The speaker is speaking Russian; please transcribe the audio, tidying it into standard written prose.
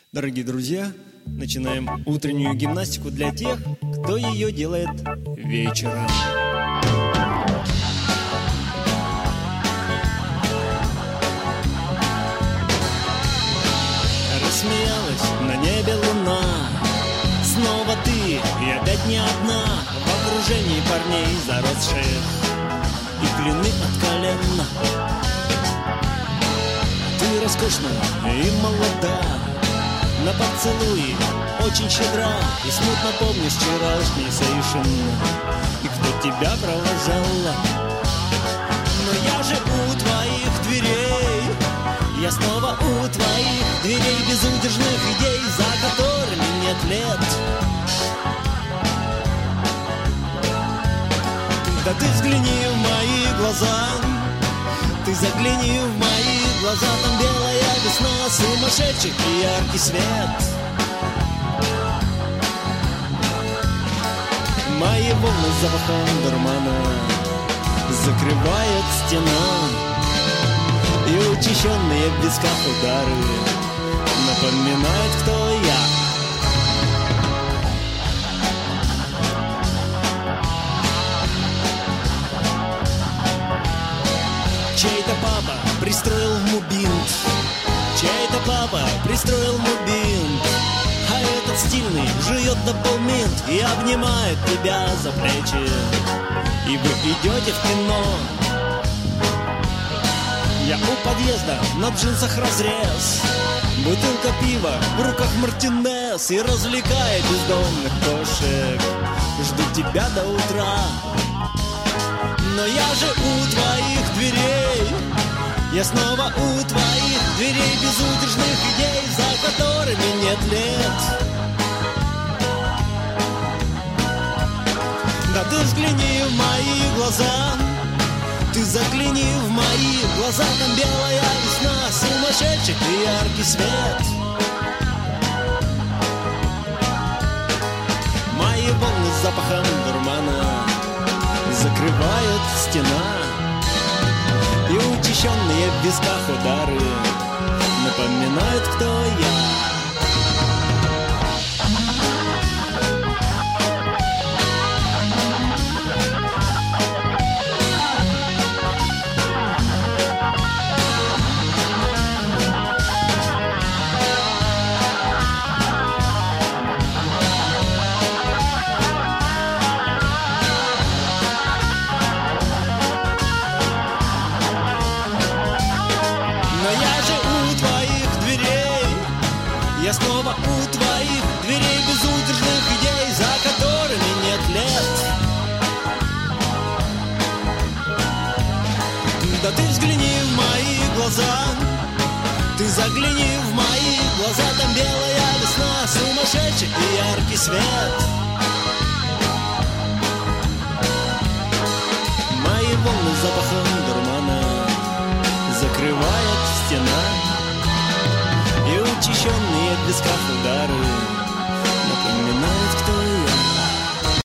Дорогие друзья, начинаем утреннюю гимнастику для тех, кто ее делает вечером. Рассмеялась на небе луна, снова ты и опять не одна, в окружении парней заросших и длины от колена. Ты роскошна и молода, на поцелуи очень щедра, и смутно помнишь вчерашний совершенно, и кто тебя провожала. Но я же у твоих дверей, я снова у твоих дверей, безудержных идей, за которыми нет лет. Да ты взгляни в мои глаза, ты загляни в мои глаза, там белая весна, сумасшедший и яркий свет. Мои волны с запахом дурмана закрывает стена, и учащенные в висках удары напоминают, кто я. Чей-то папа пристроил в мубинт, чей-то папа пристроил в мубинт, а этот стильный жует дополмент и обнимает тебя за плечи, и вы идете в кино. Я у подъезда, на джинсах разрез, бутылка пива, в руках мартинес, и развлекает бездомных кошек, жду тебя до утра. Но я же у твоих дверей, я снова у твоих дверей, безудержных идей, за которыми нет лет. Да ты взгляни в мои глаза, ты загляни в мои глаза, там белая весна, сумасшедший и яркий свет. Мои волны с запахом дурмана закрывает стена, и учащенные в висках удары напоминают, кто я. Я снова у твоих дверей, безудержных идей, за которыми нет лет. Да ты взгляни в мои глаза, ты загляни в мои глаза, там белая весна, сумасшедший и яркий свет. Мои волны с запахом дурмана закрывает стена, и учащенные в висках удары напоминают, кто я.